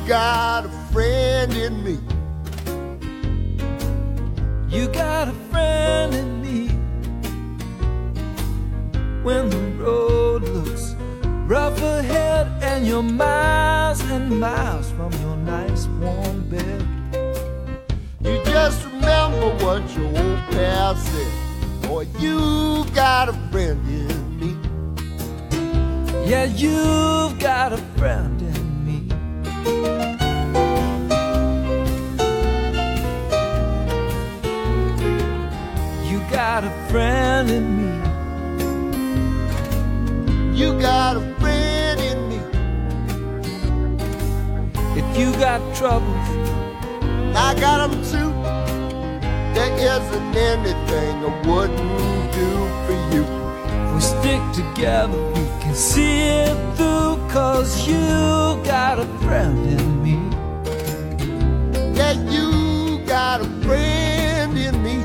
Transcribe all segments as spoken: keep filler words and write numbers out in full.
got a friend in me. You got a friend in me. When the road looks rough ahead and you're miles and miles from your nice warm bed, you just remember what your old past said. Boy, you got a friend in me. Yeah, you've got a friend in me. You got a friend in me. You got a friend in me. If you got troubles, I got them too. There isn't anything I wouldn't do for you. if we stick together, we can see it through. Cause you got a friend in me. Yeah, you got a friend in me.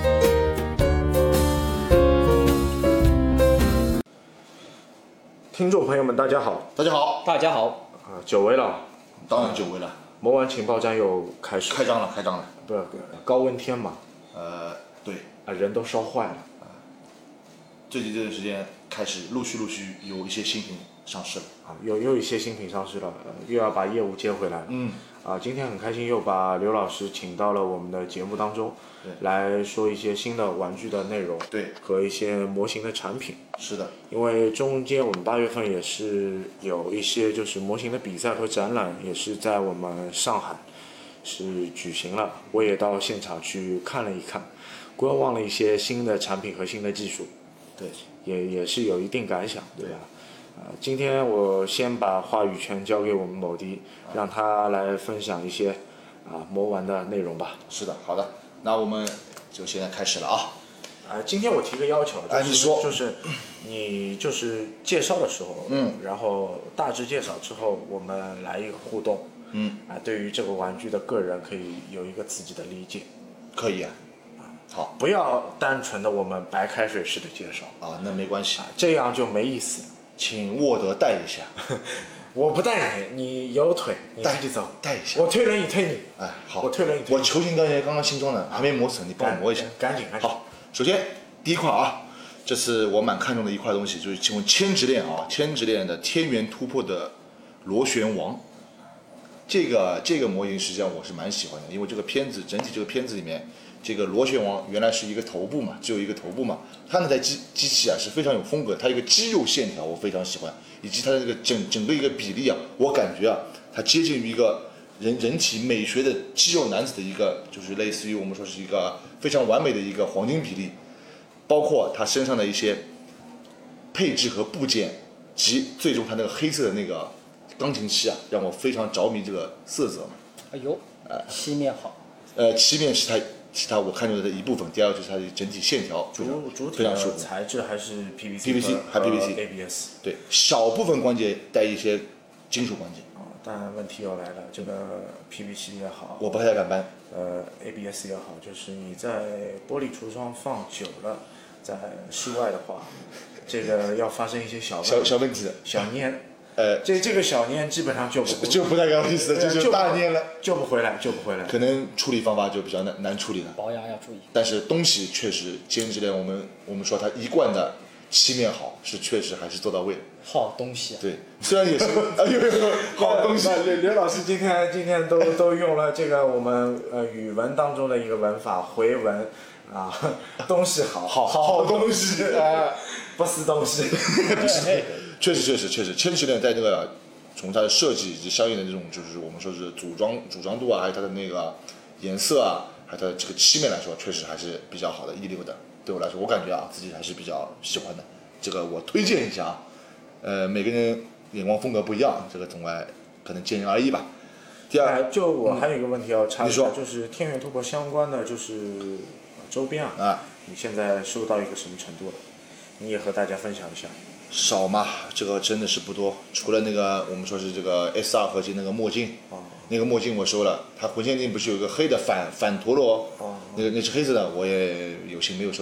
听众朋友们，大家好！ 大家好， 大家好， 啊，久违了， 当然久违了， 魔丸情报站又开始， 开张了，开张了。 不是高温天嘛， 呃，对， 啊，人都烧坏了。 最近这段时间开始陆续陆续有一些新品上市了。 啊，又又一些新品上市了，呃又要把业务接回来了。 嗯， 啊，今天很开心又把刘老师请到了我们的节目当中，来说一些新的玩具的内容， 对， 和一些模型的产品。 是的， 因为中间我们八月份也是有一些就是模型的比赛和展览，也是在我们上海是举行了，我也到现场去看了一看，观望了一些新的产品和新的技术， 对， 也也是有一定感想，对吧？呃，今天我先把话语权交给我们某迪，让他来分享一些啊魔玩的内容吧。 是的，好的，那我们就现在开始了啊。 啊，今天我提个要求，就是、 哎你说就是你就是介绍的时候， 嗯， 然后大致介绍之后，我们来一个互动， 嗯， 啊，对于这个玩具的个人可以有一个自己的理解， 可以啊。好不要单纯的我们白开水式的介绍， 啊，那没关系， 啊，这样就没意思。 请沃德带一下， 我不带你，你有腿，你自己走， 带一下。 我推人你推你， 哎，好， 我推人你推你， 我球星刚才刚刚新装的，还没磨成，你帮我磨一下。 赶紧赶紧。 好，首先第一块啊，这是我蛮看重的一块东西，就是请问千直链啊，千直链的天元突破的螺旋王。这个这个模型实际上我是蛮喜欢的，因为这个片子整体这个片子里面，这个螺旋王原来是一个头部嘛，只有一个头部嘛，它那台机机器啊是非常有风格，它一个肌肉线条我非常喜欢，以及它的这个整整个一个比例啊，我感觉啊，它接近于一个人人体美学的肌肉男子的一个，就是类似于我们说是一个非常完美的一个黄金比例，包括它身上的一些配置和部件，及最终它那个黑色的那个钢琴漆啊，让我非常着迷这个色泽嘛。 哎呦，漆面好， 呃，漆面是它是它我看中的一部分，第二就是它的整体线条非常主主体非常舒服。 的材质还是 P V C P V C 还 P V C A B S， 对，小部分关节带一些金属关节， 啊，但问题又来了，这个 P V C 也好， 我不太敢搬。 呃 A B S 也好，就是你在玻璃橱窗放久了，在室外的话，这个要发生一些小问小小问题的， 小粘， 呃， 这这个小粘基本上救不就不太好意思了，这就大捏了， 救不回来，救不回来。 可能处理方法就比较难难处理了。 保养要注意。 但是东西确实，坚持链我们我们说它一贯的漆面好，是确实还是做到位的。 好东西啊！ 对，虽然也是哎呦好东西。 刘刘老师今天今天都都用了这个我们呃语文当中的一个文法回文啊，东西好，好好东西啊，不是东西。 确实确实确实，千禧链在这个从它的设计以及相应的这种就是我们说是组装组装度啊，还有它的那个颜色啊，还有它的这个漆面来说，确实还是比较好的，一流的。对我来说，我感觉啊自己还是比较喜欢的。这个我推荐一下啊，呃，每个人眼光风格不一样，这个总爱可能见仁而异吧。第二， 哎，就我还有一个问题要插一下， 你说就是天元突破相关的就是周边啊， 啊， 你现在收到一个什么程度了？你也和大家分享一下。 少嘛，这个真的是不多。除了那个我们说是这个 S 二 合金那个墨镜， 哦， 那个墨镜我收了，它浑线镜不是有个黑的反反陀螺， 哦， 那个那是黑色的，我也有幸没有收到。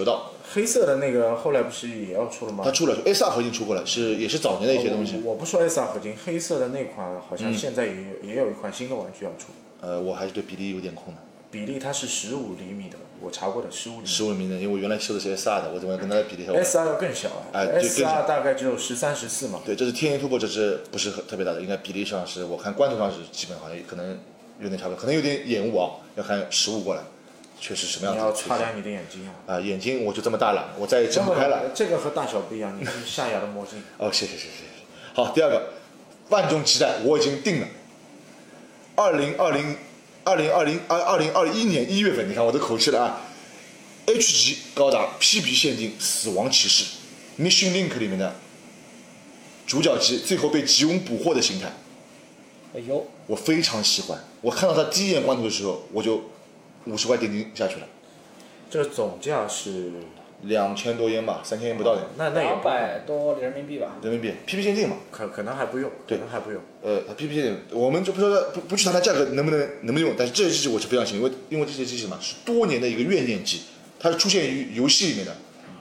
黑色的那个后来不是也要出了吗？ 它出了 S R 合金出过了，是也是早年的一些东西。 我, 我不说 S R 合金，黑色的那款好像现在也有、嗯、也有一款新的玩具要出。 呃，我还是对比例有点空的。 比例它是十五厘米的，我查过的十五厘米。 十五厘米的，因为我原来修的是 S R 的，我怎么跟它的比例 ？S R 要更小啊、 哎、 ，S R 大概只有十三、十四嘛。 对，这是天元突破，这是不是很特别大的？应该比例上是我看关头上是基本好像可能有点差不多，可能有点延误啊，要看实物过来。确实什么样子？ 你要擦亮你的眼睛啊！ 啊、呃，眼睛我就这么大了，我再也睁不开了。 这个和大小不一样，你是夏亚的墨镜。 哦，谢谢谢谢谢谢。好，第二个，万众期待，我已经定了。二零二零二零二零二二零二一年一月份，你看我的口气了啊。H 级高达 P B 限定死亡骑士 Mission Link 里面的主角机，最后被吉翁捕获的形态。 哎呦， 我非常喜欢。我看到它第一眼光头的时候，我就。五十块定金下去了， 这个总价是两千多烟吧，三千烟不到的。 那那也两百多人民币吧。 人民币 P P 限定嘛， 可可能还不用， 对， 可能还不用。 呃 ，P P 限定，我们就不说不不去谈它价格能不能能不能用，但是这些机器我是非常喜欢，因为因为这些机器嘛是多年的一个怨念机，它是出现于游戏里面的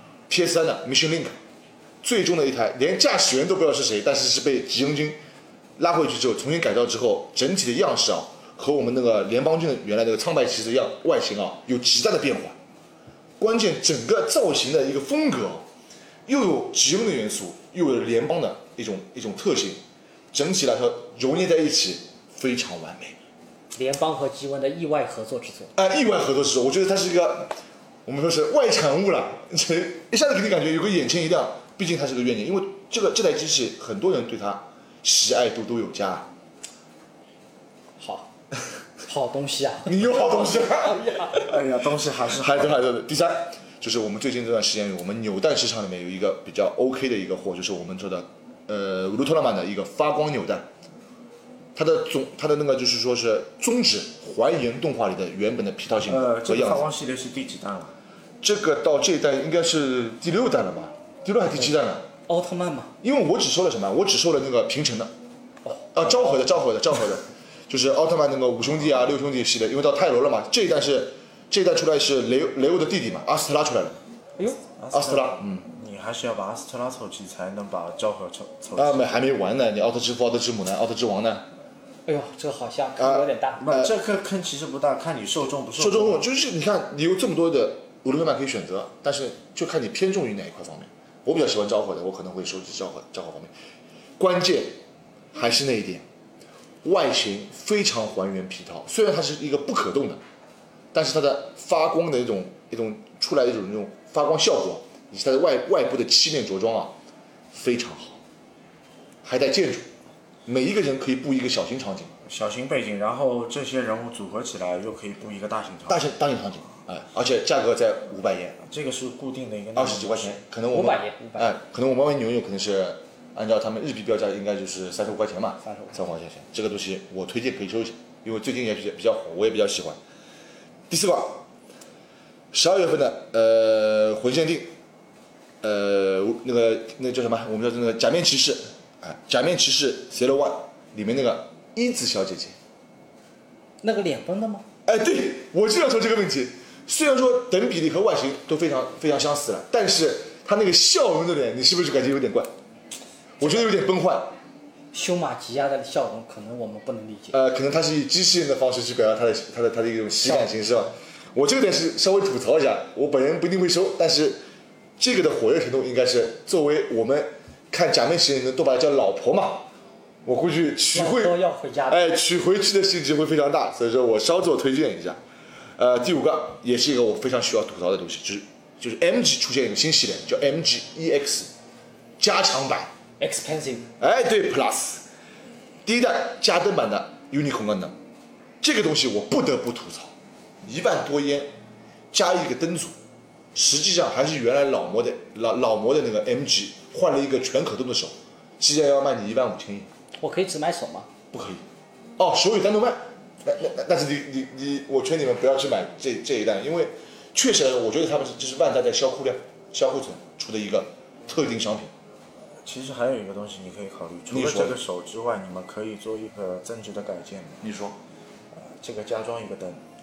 P S 三 的 Mission Link， 最终的一台连驾驶员都不知道是谁，但是是被吉恩军拉回去之后重新改造之后，整体的样式啊。和我们那个联邦军的原来那个苍白骑士一样，外形啊有极大的变化。关键整个造型的一个风格，又有吉翁的元素，又有联邦的一种一种特性，整体来说揉捏在一起非常完美。 联邦和吉翁的意外合作之作。 哎、呃，意外合作之作，我觉得它是一个，我们说是外产物了，一下子给你感觉有个眼前一亮。毕竟它是个怨念，因为这个这台机器很多人对它喜爱度都有加。 好。好东西啊！ 你有好东西啊！ 哎呀，东西还是还是还是。第三，就是我们最近这段时间，我们扭蛋市场里面有一个比较 OK 的一个货，就是我们说的呃乌托拉曼的一个发光扭蛋。它的总它的那个就是说是宗旨还原动画里的原本的皮套性呃， 和样子。 这个发光系列是第几弹了？ 这个到这一代应该是第六弹了吧？第六还是第七弹了？ 奥特曼嘛。 因为我只收了什么？我只收了那个平成的，啊，昭和的，昭和的，昭和的。就是奥特曼那个五兄弟啊、六兄弟系列，因为到泰罗了嘛，这一代是这一代出来是雷雷欧的弟弟嘛，阿斯特拉出来了。 哎呦， 阿斯特拉，嗯， 你还是要把阿斯特拉凑齐才能把昭和凑凑齐。 啊，没还没完呢，你奥特之父、奥特之母呢？奥特之王呢？ 哎呦，这个好像坑有点大。 不、呃，这个坑其实不大，看你受众不受众。受众就是你看，你有这么多的乌托曼可以选择，但是就看你偏重于哪一块方面。我比较喜欢昭和的，我可能会收集昭和昭和方面。关键还是那一点。外形非常还原皮套，虽然它是一个不可动的，但是它的发光的一种一种出来的一种那种发光效果，以及它的外外部的漆面着装啊，非常好，还带建筑，每一个人可以布一个小型场景， 小型背景，然后这些人物组合起来又可以布一个大型场景， 大型大型场景，哎，而且价格在五百元， 这个是固定的一个二十几块钱，可能我们五百元， 哎，可能我们玩牛肉可能是。按照他们日币标价，应该就是三十五块钱嘛， 三十五三十块钱。这个东西我推荐可以收一下，因为最近也比较比较火，我也比较喜欢。第四个，十二月份的呃魂限定，呃那个那个叫什么？我们叫那个假面骑士，啊，假面骑士 Zero One 里面那个伊子小姐姐， 那个脸崩的吗？ 哎，对，我就要说这个问题。虽然说等比例和外形都非常非常相似了，但是她那个笑容的脸，你是不是感觉有点怪？我觉得有点崩坏。 修马吉亚的笑容可能我们不能理解。 呃，可能他是以机器人的方式去表达他的他的他的一种喜感形式吧。我这个点是稍微吐槽一下，我本人不一定会收，但是这个的火热程度应该是作为我们看假面骑士人都把它叫老婆嘛，我估计取回都要回家的。 哎，取回去的性质会非常大，所以说我稍作推荐一下。呃，第五个也是一个我非常需要吐槽的东西，就是就是 M G 出现一个新系列叫 M G E X 加强版。 Expensive， 哎，对 ，Plus， 第一代加灯版的 Unicorn 功能，这个东西我不得不吐槽，一万多烟加一个灯组，实际上还是原来老模的老老模的那个 M G 换了一个全可动的手，既然要卖你一万五千烟， 我可以只买手吗？ 不可以，哦，手有单独卖，那那那但是你你你，我劝你们不要去买这这一代，因为确实我觉得他们是这是万代在销库量、销库存出的一个特定商品。 其实还有一个东西你可以考虑，除了这个手之外，你们可以做一个增值的改建。 你说， 呃，这个加装一个灯，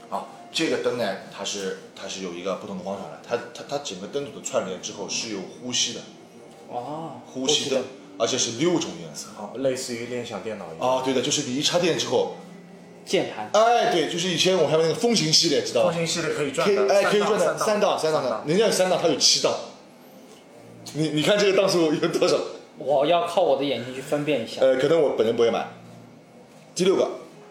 啊，这个灯呢，它是它是有一个不同的方法的，它它它整个灯组的串联之后是有呼吸的， 哦， 呼吸灯，而且是六种颜色。 啊，类似于联想电脑一样。 啊，对的，就是你一插电之后， 键盘， 哎，对，就是以前我们还有那个风行系列，知道吧？ 风行系列可以转可以， 的， 哎，可以转的，三三档，三档的，人家有三档，它有七档。你你看这个档数有多少？ 我要靠我的眼睛去分辨一下。 呃，可能我本人不会买。第六个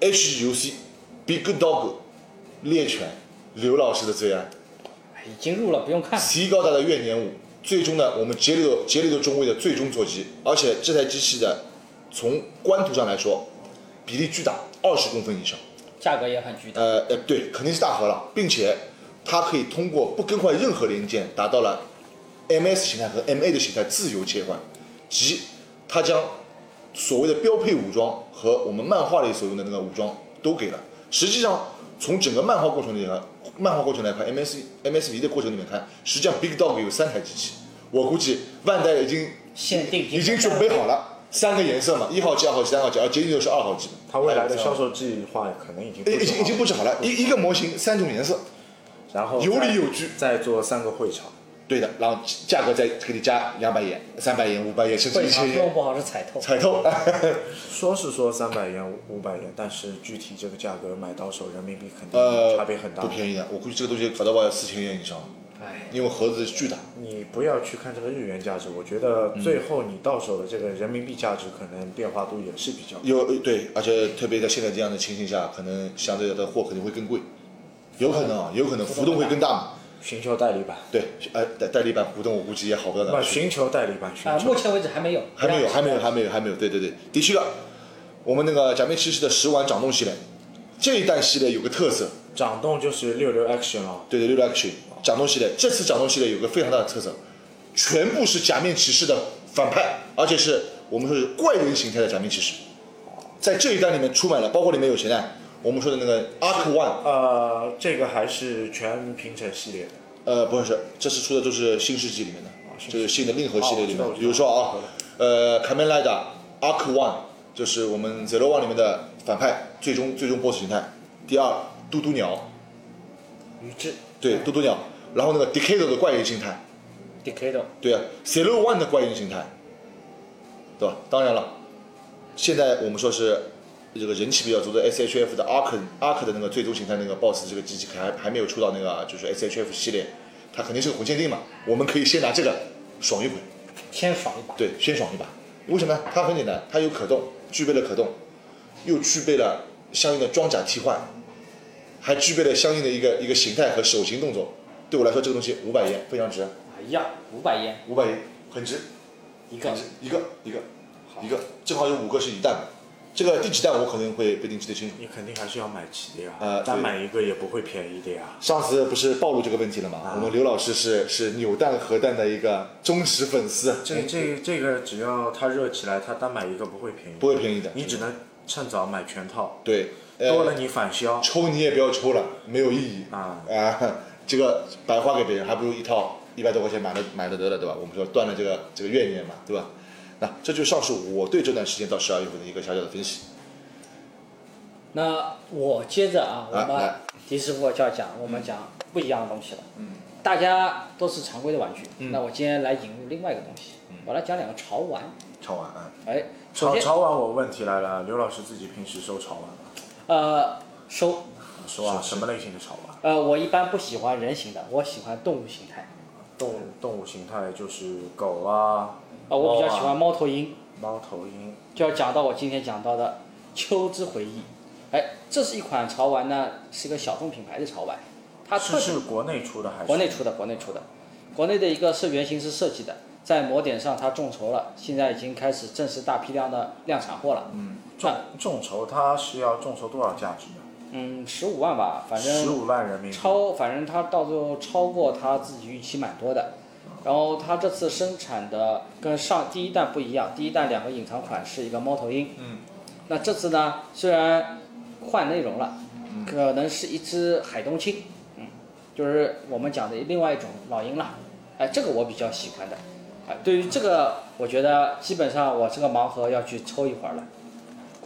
H U C Big Dog 猎犬，刘老师的最爱。 已经入了，不用看。 C 高达的怨年五，最终呢，我们杰里德杰里德中尉的最终座机，而且这台机器的从官图上来说，比例巨大，二十公分以上。 价格也很巨大。 呃呃，对，肯定是大核了，并且它可以通过不更换任何零件，达到了 M S 形态和 M A 的形态自由切换，即它将所谓的标配武装和我们漫画里所用的那个武装都给了。实际上，从整个漫画过程里来，漫画过程来看 ，M S M S V 的过程里面看，实际上 Big Dog 有三台机器，我估计万代已经限定已经准备好了，三个颜色嘛，一号机、二号机、三号机，而杰里德是二号机。 它未来的销售计划可能已经已经已经布置好了，一一个模型三种颜色， 然后有理有据， 再做三个会场。 对的，然后价格再给你加两百元、三百元、五百元，甚至会一千元。 场弄不好是彩透。 彩透， 说是说三百元、五百元，但是具体这个价格买到手人民币肯定呃， 差别很大。 不便宜的，我估计这个东西搞到话要四千元以上， 哎， 因为盒子巨大。 你不要去看这个日元价值，我觉得最后你到手的这个人民币价值可能变化度也是比较大。 有对，而且特别在现在这样的情形下，可能相对的货肯定会更贵，有可能啊，有可能浮动会更大嘛。 寻求代理版， 对，呃，代代理版浮动我估计也好不到哪不， 里去。 寻求代理版，寻啊， 求目前为止还没有。 还没有，还没有，还没有，还没有。对对对，第七个，我们那个假面骑士的十丸掌动系列，这一弹系列有个特色， 掌动就是六六 action 了。 对对，六六 action 掌动系列，这次掌动系列有个非常大的特色，全部是假面骑士的反派，而且是我们说是怪人形态的假面骑士，在这一弹里面出满了，包括里面有谁呢？我们说的那个 Arc One， 呃，这个还是全平成系列的。 呃，不是，这次出的都是新世纪里面的，就是新的令和系列里面哦我知道我，知道比如说啊，呃，卡梅莱达 Arc One 就是我们 Zero One 里面的反派，最终最终 boss 形态。第二，嘟嘟鸟， 宇智对，嘟嘟鸟，然后那个 Decado 的怪人形态， ，Decado， 对啊 Zero One 的怪人形态，对吧？当然了，现在我们说是这个人气比较足的 S H F 的 Arc Arc 的那个最终形态那个 boss 这个机器还还没有出到那个就是 S H F 系列，它肯定是个魂限定嘛，我们可以先拿这个爽一回， 先爽一把。 对，先爽一把。为什么呢？它很简单，它有可动，具备了可动，又具备了相应的装甲替换，还具备了相应的一个一个形态和手型动作。对我来说，这个东西五百元非常值， 哎呀，五百烟五百元很值， 一个很值，一个一个一个，正好有五个是一弹的。这个第几弹我可能会不一定记得清楚。 你肯定还是要买齐的呀， 呃对单买一个也不会便宜的呀。 上次不是暴露这个问题了吗？ 啊我们刘老师是是扭蛋核弹的一个忠实粉丝， 这这这个只要它热起来，它单买一个不会便宜， 不会便宜的。 你只能趁早买全套， 对，呃多了你返销抽你也不要抽了，没有意义啊。 啊，这个白花给别人，还不如一套一百多块钱买了买了得了，对吧？我们说断了这个这个怨念嘛，对吧？那这就上是我对这段时间到十二月份的一个小小的分析。 那我接着啊，我们啊来迪师傅就要讲，我们讲不一样的东西了。嗯，大家都是常规的玩具， 嗯那我今天来引入另外一个东西，我来讲两个潮玩。 超完啊， 哎，首先， 潮潮玩我问题来了，刘老师自己平时收潮玩吗？ 呃，收， 收啊，什么类型的潮玩？ 呃，我一般不喜欢人形的，我喜欢动物形态。 动物动物形态就是狗啊， 啊、我比较喜猫啊欢猫头鹰， 猫头鹰。 就要讲到我今天讲到的秋之回忆。哎，这是一款潮玩呢，是一个小众品牌的潮玩，它特是是国内出的还是？ 国内出的，国内出的，国内的一个是原型是设计的，在模点上它众筹了，现在已经开始正式大批量的量产货了。 嗯，众众筹它是要众筹多少价值的？ 嗯，十五万吧，反正十五万人民币。 超，反正它到最后超过他自己预期蛮多的。然后它这次生产的跟上第一弹不一样，第一弹两个隐藏款是一个猫头鹰， 嗯， 那这次呢虽然换内容了，可能是一只海东青，嗯，就是我们讲的另外一种老鹰了，哎，这个我比较喜欢的，哎，对于这个我觉得基本上我这个盲盒要去抽一会儿了，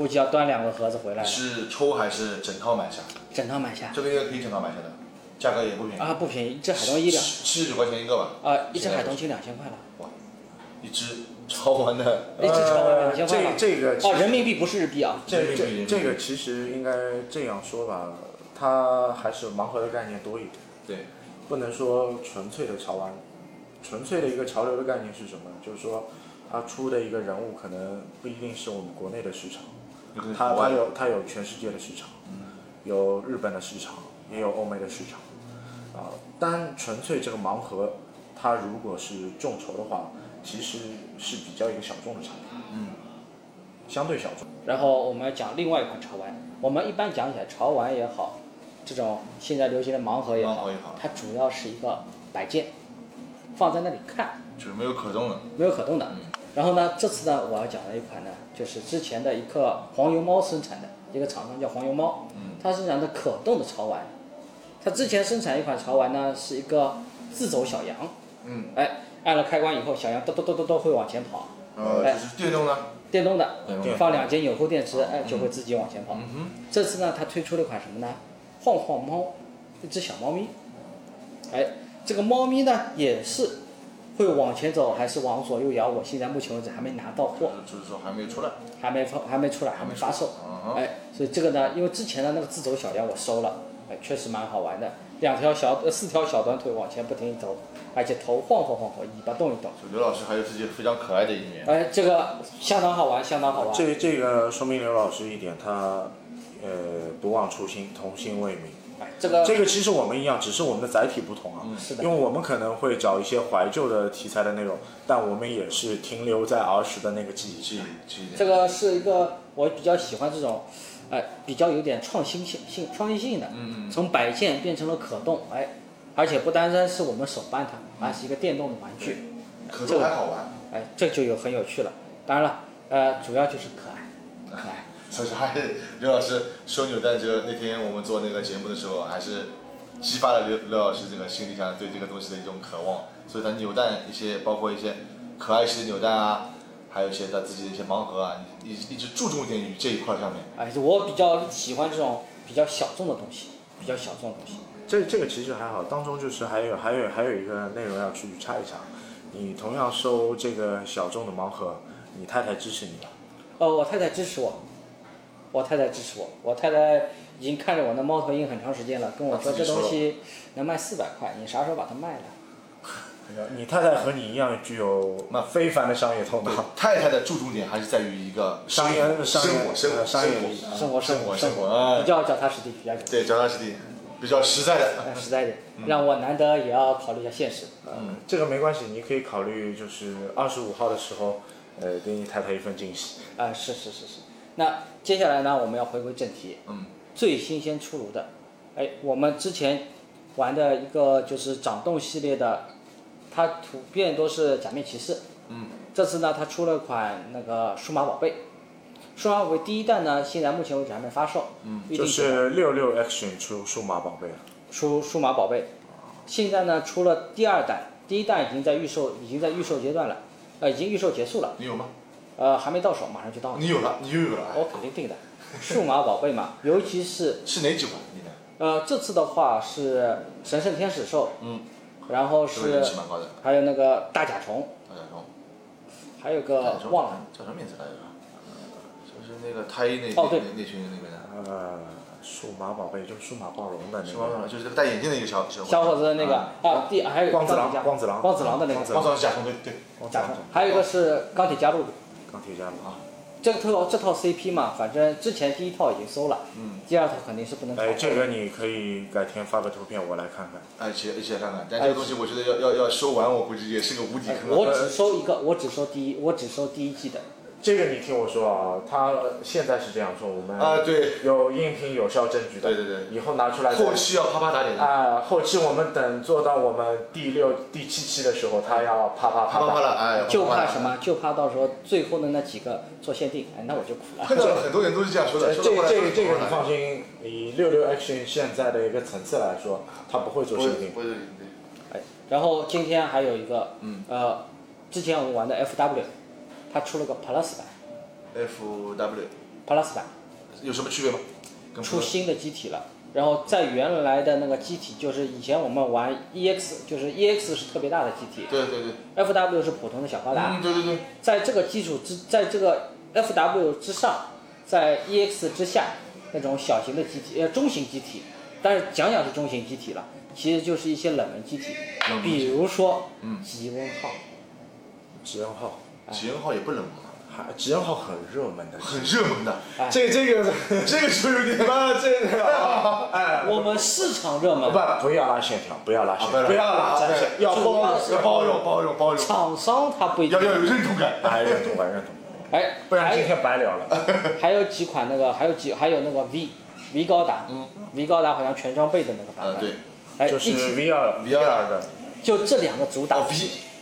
估计要端两个盒子回来了。 是抽还是整套买下？ 整套买下。 这个应该可以整套买下的，价格也不便宜啊，不便宜，一只海东一两。 七十九块钱一个吧。 啊，一只海东青两千块了。 哇，一只潮玩的。 一只潮玩两千块了。 这这个哦，人民币不是日币啊。 这这这个其实应该这样说吧，它还是盲盒的概念多一点。 对。 不能说纯粹的潮玩，纯粹的一个潮流的概念是什么？就是说，它出的一个人物可能不一定是我们国内的市场，它它有它有全世界的市场，有日本的市场，也有欧美的市场。啊，单纯粹这个盲盒，它如果是众筹的话，其实是比较一个小众的产品， 嗯， 相对小众。 然后我们讲另外一款潮玩，我们一般讲起来潮玩也好。这种现在流行的盲盒也好，它主要是一个摆件，放在那里看， 就是没有可动的， 没有可动的。嗯、然后呢，这次呢，我要讲的一款呢，就是之前的一个黄油猫生产的一个厂商叫黄油猫， 嗯、 它生产的可动的潮玩。它之前生产一款潮玩呢，是一个自走小羊， 嗯， 哎，按了开关以后，小羊咚咚咚咚咚会往前跑， 呃， 哎， 就是电动的， 电动的， 嗯、 放两节纽扣电池，哎，就会自己往前跑。 嗯哼， 这次呢，它推出了一款什么呢？晃晃猫，一只小猫咪，哎，这个猫咪呢也是会往前走还是往左右摇？我现在目前为止还没拿到货， 就是说还没出来， 还没发还没出来，还没发售。 嗯、 哎，所以这个呢，因为之前的那个自走小羊我收了，哎，确实蛮好玩的，两条小呃四条小短腿往前不停地走，而且头晃晃晃晃，尾巴动一动。 刘老师还有自己非常可爱的一面。 哎，这个相当好玩，相当好玩。 这这个说明刘老师一点，他。呃，不忘初心，童心未泯。 哎，这个这个其实我们一样，只是我们的载体不同啊。 嗯，是的。 因为我们可能会找一些怀旧的题材的内容，但我们也是停留在儿时的那个记忆记忆记忆。 这个是一个我比较喜欢这种，哎，比较有点创新性性创新性的。 嗯嗯。 从摆件变成了可动，哎，而且不单单是我们手办它，还是一个电动的玩具。 可动还好玩。 哎，这就有很有趣了。当然了，呃，主要就是可爱，可爱。 所以说还是刘老师收扭蛋，这那天我们做那个节目的时候，还是激发了刘刘老师这个心理上对这个东西的一种渴望。所以他扭蛋一些，包括一些可爱系的扭蛋啊，还有一些他自己的一些盲盒啊，一一直注重一点于这一块上面。 哎，我比较喜欢这种比较小众的东西，比较小众的东西。 这这个其实还好，当中就是还有还有还有一个内容要去插一插。你同样收这个小众的盲盒，你太太支持你了？ 哦，我太太支持我。我太太支持我，我太太已经看着我的猫头鹰很长时间了，跟我说这东西能卖四百块，你啥时候把它卖了？ 你太太和你一样具有非凡的商业头脑。 太太的注重点还是在于一个商业、 生活、生活、 商业、 生活、 生活、生活，比较脚踏实地，比较对脚踏实地，比较实在的， 实在点，让我难得也要考虑一下现实。 嗯，这个没关系，你可以考虑就是二十五号的时候，呃，给你太太一份惊喜。 啊，是是是是。那接下来呢，我们要回归正题。 嗯。 最新鲜出炉的，哎，我们之前玩的一个就是掌动系列的，它图片都是假面骑士。 嗯。 这次呢，它出了款那个数码宝贝。数码宝贝第一弹呢，现在目前为止还没发售。 嗯。就是六六 Action 出数码宝贝了。 出数码宝贝，现在呢出了第二弹，第一弹已经在预售，已经在预售阶段了，呃，已经预售结束了。 你有吗？ 呃，还没到手，马上就到了。 你有了，你又有了。 我肯定定的，数码宝贝嘛，尤其是是哪几款？你的？ 呃，这次的话是神圣天使兽， 嗯， 然后是还有那个大甲虫， 大甲虫， 还有个忘了叫什么名字来着？就是那个胎那哦对那群那边的。 呃，数码宝贝就是数码暴龙的那个。 数码暴龙就是这个戴眼镜的一个小小小伙子那个啊，第还有光子郎，光子郎， 光子郎的那个。 光子郎是甲虫对对。 甲虫，还有一个是钢铁加入。 钢铁加入啊。 这套这套 C P 嘛，反正之前第一套已经搜了， 嗯， 第二套肯定是不能考。 哎，这个你可以改天发个图片我来看看。 哎，一起一起来看看。但这个东西我觉得要要要收完，我估计也是个无底坑。 我只收一个，我只收第一，我只收第一季的。 这个你听我说啊，他现在是这样说，我们啊对， 有音频有效证据的， 对对对， 以后拿出来。 后期要啪啪打点的。 啊，后期我们等做到我们第六、第七期的时候，他要啪啪啪啪了，哎， 就怕什么？就怕到时候最后的那几个做限定，哎，那我就苦了。 碰到很多人都是这样说的。 这这这个你放心，以六六 Action 现在的一个层次来说，他不会做限定。 不会， 哎，然后今天还有一个， 嗯， 呃，之前我们玩的 F W， 它出了个 Plus 版。 F W Plus 版， 有什么区别吗？跟出新的机体了。然后在原来的那个机体，就是以前我们玩 E X， 就是 E X 是特别大的机体， 对对对 ，F W 是普通的小高达。 嗯，对对对。 在这个基础之，在这个 F W 之上，在 E X 之下，那种小型的机体，呃，中型机体，但是讲讲是中型机体了，其实就是一些冷门机体，比如说， 嗯， 吉温号。 吉恩号， 吉恩号也不冷门， 还吉恩号很热门的， 很热门的。 哎这这个这个就有点妈这个，哎， 我们市场热门， 不不要拉线条，不要拉线条， 不要拉线条，要包容， 要包容包容包容， 厂商他不一定要要有认同感， 哎，认同感认同， 哎， 不然今天白聊了。 还有几款那个，还有几还有那个 V V 高达，嗯 ，V 高达好像全装备的那个版呃本， 对， 哎， 就是一起 V 二 V 二的就这两个主打哦 V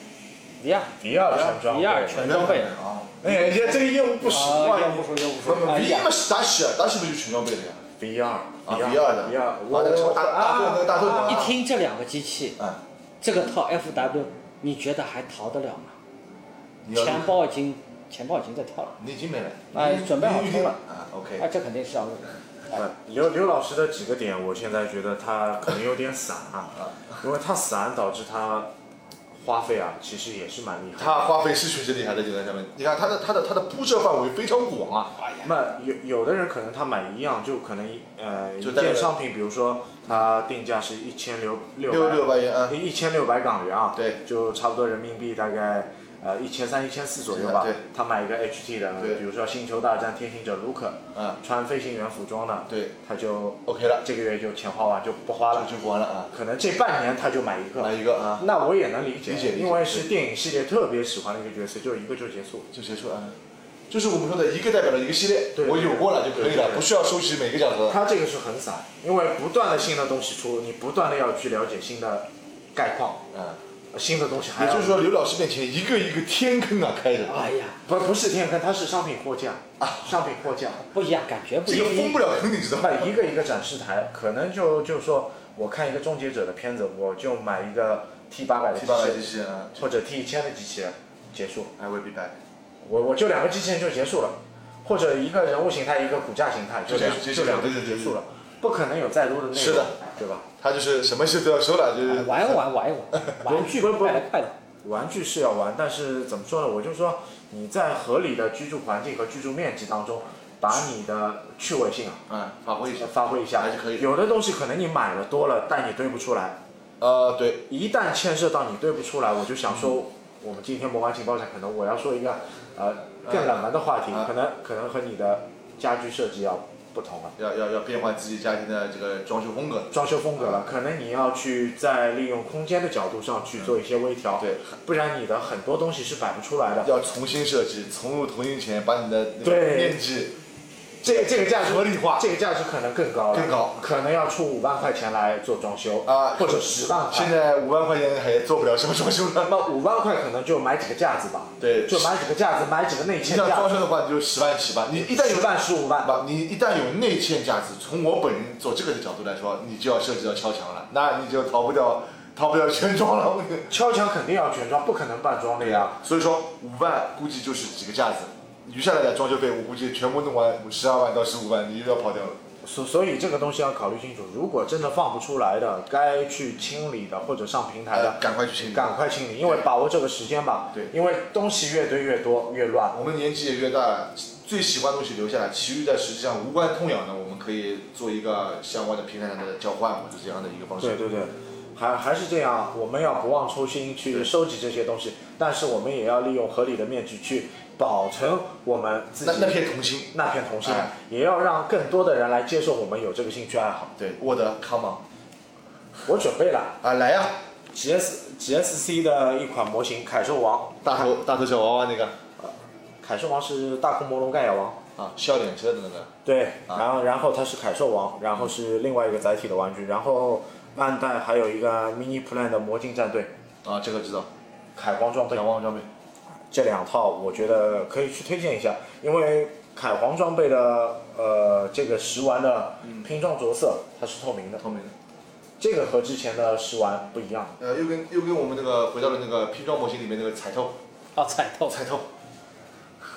V 二 V 二全装 V 二全装备， 啊， 哎，这这个业务不熟啊， 啊， 要不说要不不不说，哎 V 呀嘛是达西啊，达西不就全装备的呀？ V 二啊 V 二的 V 二， 我那个大大盾那个大盾的， 一听这两个机器， 嗯， 这个套 F W，你觉得还逃得了吗？ 你要钱包已经钱包已经在跳了， 你已经没了， 哎准备好冲了啊，OK， 哎，这肯定是要的。 不刘刘老师的几个点，我现在觉得他可能有点散啊，因为他散导致他花费啊，其实也是蛮厉害的。 他花费是确实厉害的，就在上面。你看他的他的他的铺设范围非常广啊， 那有有的人可能他买一样，就可能一呃一就带了件商品，比如说他定价是一千六六六六百元啊， 一千六百港元啊， 对， 就差不多人民币大概呃一千三一千四左右吧。 对， 他买一个 H T 的， 对比如说《星球大战：天行者》卢克， 嗯， 穿飞行员服装的， 对， 他就 OK 了， 这个月就钱花完就不花了， 就就完了啊， 可能这半年他就买一个， 买一个啊， 那我也能理解， 理解理解因为是电影系列特别喜欢的一个角色，就一个就结束。 就结束啊。就是我们说的一个代表了一个系列， 对我有过了就可以了， 对对对不需要收集每个角色。 它这个是很散，因为不断的新的东西出，你不断的要去了解新的概况， 嗯， 新的东西还要。 也就是说，刘老师面前一个一个天坑啊开着， 哎呀， 不不是天坑，它是商品货架啊，商品货架。 不一样，感觉不一样。 这个封不了坑，你知道吗？ 那一个一个展示台，可能就就说我看一个终结者的片子，我就买一个 T 八百的 T 机八百机器器人啊， 或者 T 一千的机器人，结束。 I will be back。 我我就两个机器人就结束了，或者一个人物形态，一个骨架形态，就两就就两个对对对结束了，不可能有再多的内容， 是的， 对吧？ 他就是什么事都要收了，就是玩一玩，玩一玩，玩具不不带来快乐。 玩具是要玩，但是怎么说呢？我就说你在合理的居住环境和居住面积当中，把你的趣味性啊， 嗯，发挥一下， 发挥一下还是可以。 有的东西可能你买了多了，但你堆不出来。 呃，对， 一旦牵涉到你堆不出来，我就想说，我们今天魔幻情报站可能我要说一个呃更冷门的话题， 啊可能可能和你的家居设计要不同了。 要要要变换自己家庭的这个装修风格。 装修风格了，可能你要去在利用空间的角度上去做一些微调， 对， 不然你的很多东西是摆不出来的。 要重新设计，重入同金钱，把你的那个对面积这个这个价值合理化这个价值可能更高了， 更高， 可能要出五万块钱来做装修啊， 或者十万块。 现在五万块钱还做不了什么装修呢。 那五万块可能就买几个架子吧， 对， 就买几个架子，买几个内你想嵌架子， 装修的话，你就十万起吧。你一旦有十万十五万， 不，你一旦有内嵌架子，从我本人做这个的角度来说，你就要涉及到敲墙了，那你就逃不掉，逃不掉全装了。 敲墙肯定要全装，不可能半装的呀。 所以说五万估计就是几个架子，余下来的装修费我估计全部弄完十二万到十五万，你又要跑掉了。 所所以这个东西要考虑清楚，如果真的放不出来的，该去清理的或者上平台的， 呃赶快去清理赶快清理，因为把握这个时间吧。 对， 因为东西越堆越多越乱。 我们年纪也越大了，最喜欢的东西留下来，其余的实际上无关痛痒的，我们可以做一个相关的平台上的交换或者这样的一个方式。 对对对，还还是这样，我们要不忘初心去收集这些东西，但是我们也要利用合理的面积去保存我们自己那那片童心， 那片童心， 哎也要让更多的人来接受我们有这个兴趣爱好。 对，我的 come on 我准备了啊，来呀、 G S G S C 的一款模型凯兽王， 大头大头小娃娃那个凯兽王是大空魔龙盖亚王。 啊，笑脸车的那个， 对， 啊然后然后它是凯兽王，然后是另外一个载体的玩具，然后暗带还有一个 mini plan 的魔镜战队， 啊，这个知道， 凯皇装备， 小王装备， 这两套我觉得可以去推荐一下，因为凯皇装备的呃这个食玩的拼装着色它是透明的， 透明的， 这个和之前的食玩不一样。 呃，又跟又跟我们那个回到了那个拼装模型里面那个彩透， 哦，彩透， 彩透，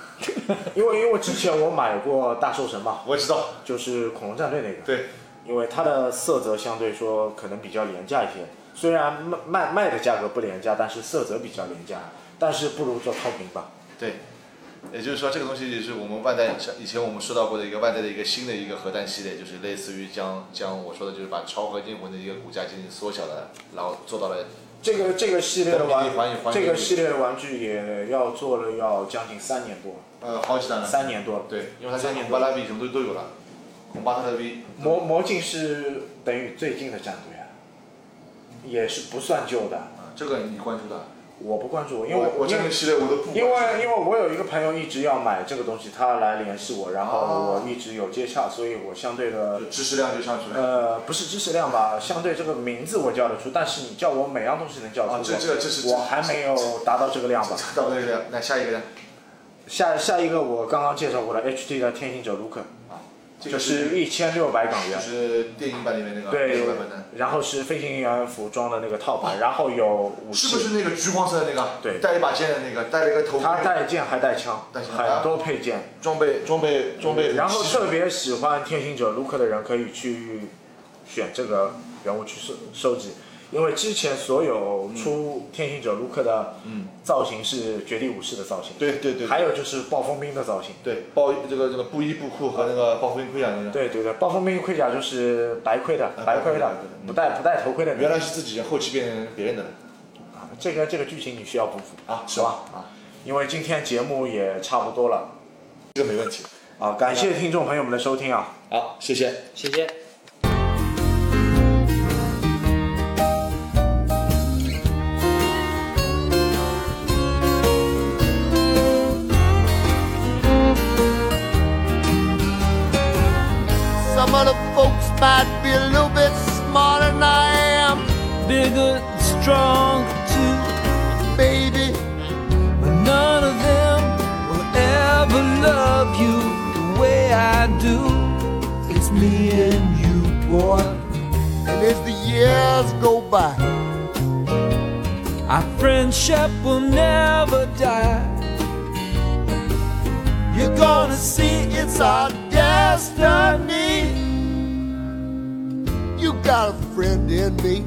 因为因为之前我买过大兽神嘛， 我知道， 就是恐龙战队那个。 对， 因为它的色泽相对说可能比较廉价一些，虽然卖卖卖的价格不廉价，但是色泽比较廉价，但是不如做透明吧。 对，也就是说这个东西也是我们万代以前我们说到过的一个万代的一个新的一个核弹系列，就是类似于将将我说的就是把超合金魂的一个骨架进行缩小了，然后做到了。 这个这个系列的玩这个系列的玩具也要做了要将近三年多。 呃，好几代了。 三年多了。 对，因为它三年巴拉比什么都都有了，红巴特的 V。 魔魔镜是等于最近的战队啊，也是不算旧的。 这个你关注的？ 我不关注，因为我我这个系列我都不。 因为因为我有一个朋友一直要买这个东西，他来联系我，然后我一直有接洽，所以我相对的知识量就上去了。 呃，不是知识量吧，相对这个名字我叫得出，但是你叫我每样东西能叫出， 啊，这这这是我还没有达到这个量吧？ 达不到这个量，那下一个呢？ 下下一个我刚刚介绍过了 H D 的天行者卢克。这是一千六百港元， 就是电影版里面那个对版本的。 然后是飞行员服装的那个套版，然后有武器。 是不是那个橘黄色的那个？ 对， 带一把剑的那个，带了一个头。 他带剑还带枪，很多配件， 装备装备装备。 然后特别喜欢天行者卢克的人可以去选这个人物去收收集。因为之前所有出天行者卢克的造型是绝地武士的造型， 对对对， 还有就是暴风兵的造型， 对，暴这个这个布衣布裤和那个暴风兵盔甲那个， 对对对，暴风兵盔甲就是白盔的，白盔的，不戴不戴头盔的， 原来是自己人，后期变成别人的了， 啊，这个这个剧情你需要丰富啊， 是吧？啊，因为今天节目也差不多了， 这个没问题， 啊，感谢听众朋友们的收听啊， 好，谢谢， 谢谢。 Some of the folks might be a little bit smarter than I am. Bigger, strong too, baby. but none of them will ever love you the way I do. It's me and you, boy. And as the years go by, our friendship will never die. you're gonna see it's our destiny. You got a friend in me.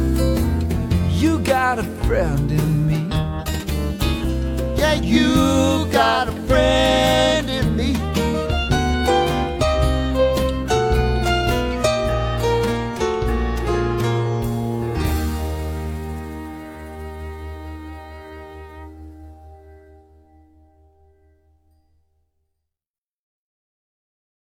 You got a friend in me. Yeah, you